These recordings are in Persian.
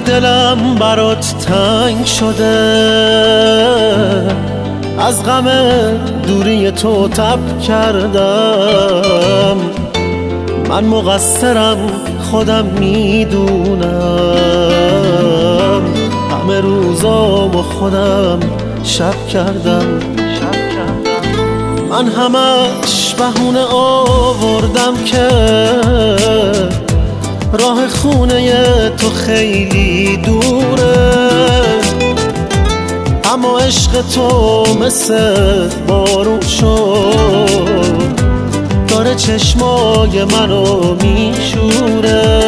دلم برات تنگ شده، از غم دوری تو تب کردم. من مقصرم خودم میدونم، همه روزامو خودم شب کردم. من همش بهونه آوردم که راه خونه تو خیلی دوره، اما عشق تو مثل بارون شد، داره چشمای منو میشوره،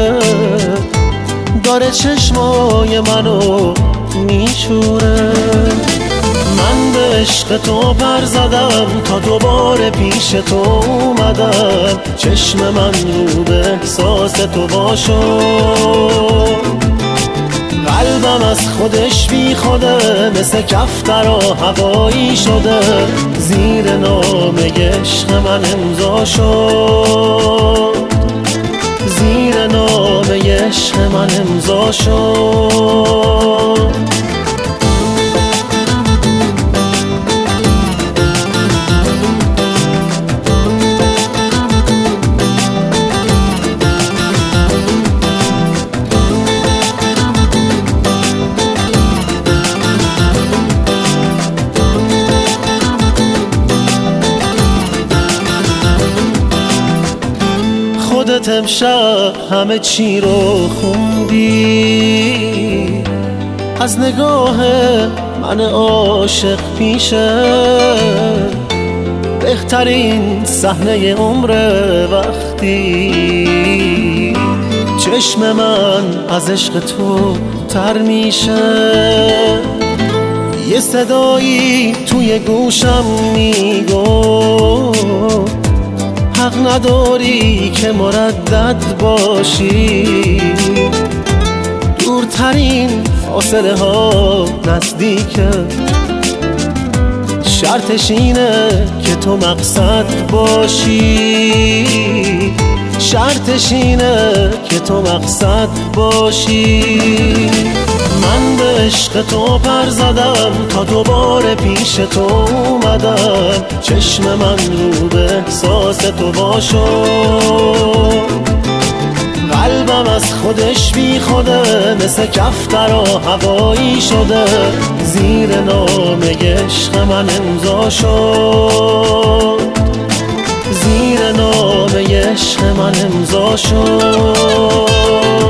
داره چشمای منو میشوره. من به عشق تو پر زدم، تا دوباره پیش تو اومدم. چشم من رو به احساس تو باشو، قلبم از خودش بی خوده، مثل کفترا هوایی شده. زیر نامه عشق من امضا شد، زیر نامه عشق من امضا شد. خودت امشب همه چی رو خوندی، از نگاه من عاشق پیشه. بهترین صحنه عمر وقتی چشم من از عشق تو تر میشه. یه صدایی توی گوشم میگو حق نداری که مردد باشی، دورترین فاصله ها نزدیکه. شرطش اینه که تو مقصد باشی، شرطش اینه که تو مقصد باشی. من به عشق تو پر زدم، تا دوباره پیش تو اومدم. چشم من رو به احساس تو باشو، قلبم از خودش بی خوده، مثل کفترا هوایی شده. زیر نامه عشق من امضا شد، زیر نامه عشق من امضا شد.